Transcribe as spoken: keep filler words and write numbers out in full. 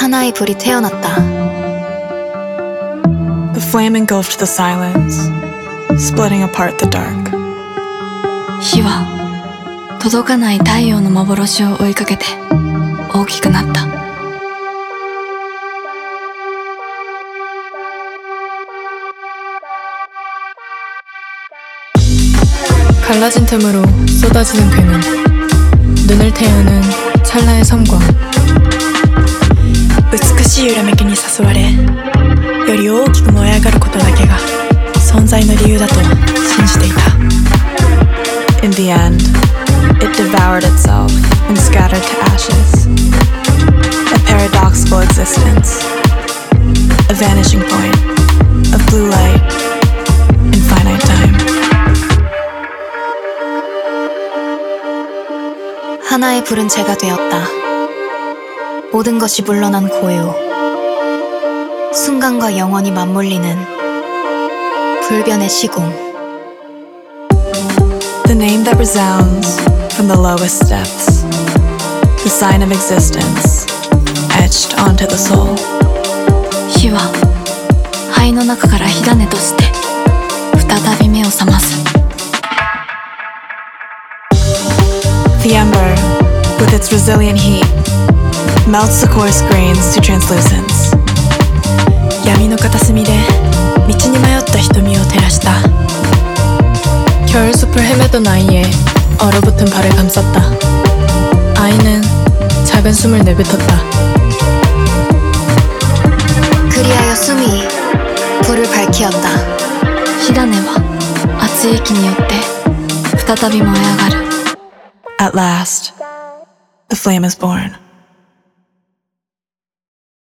하나의 불이 태어났다. The flame engulfed the silence, splitting apart the dark. 火は届かない太陽の幻を追いかけて大きくなった。 갈라진 틈으로 쏟아지는 괴물, 눈을 태우는 찰나의 섬광. 美しい揺らめきに誘われ、より大きく燃え上がることだけが存在の理由だと信じていた。 In the end, it devoured itself and scattered to ashes. A paradoxical existence, a vanishing point of blue light in finite time. 하나의 불은 재가 되었다. 모든 것이 물러난 고요. 순간과 영원히 맞물리는 불변의 시공. The name that resounds from the lowest depths, the sign of existence, etched onto the soul. 火は灰の中から火種として再び目を覚ます。 The ember, with its resilient heat, melts the coarse grains to translucence. 闇の片隅で道に迷った瞳を照らした。 겨울숲을 헤매던 아이의 얼어붙은 발을 감쌌다. 아이는 작은 숨을 내뱉었다. 그리하여 숨이 불을 밝히었다. 火種は熱い息によって再び燃え上がる。 At last, the flame is born.